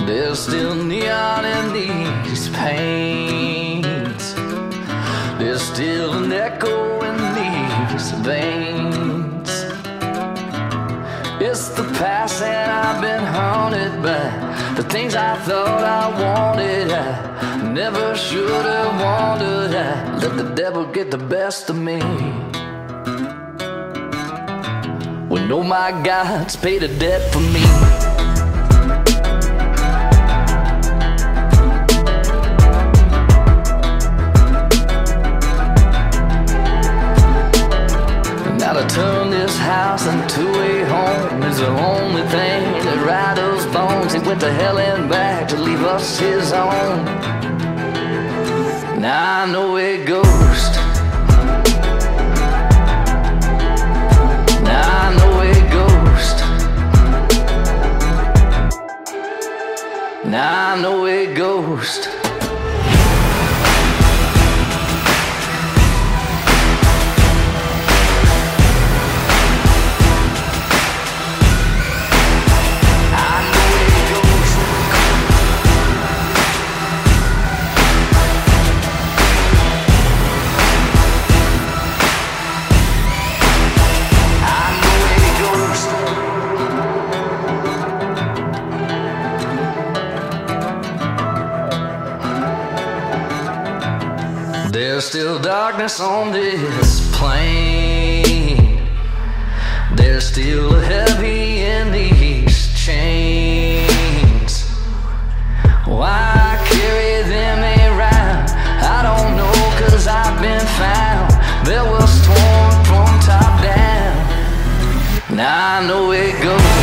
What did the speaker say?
There's still neon in these pains. There's still an echo in these veins. It's the past and I've been haunted by the things I thought I wanted. I never should have wanted. I let the devil get the best of me. When oh my God's paid a debt for me. Now to turn this house into a home is the only thing that rattles bones. He went to hell and back to leave us his own. Now I know a ghost. Now I know a ghost. Now I know a ghost. There's still darkness on this plane. There's still a heavy in these chains. Why I carry them around, I don't know, 'cause I've been found. There was torn from top down. Now I know it goes.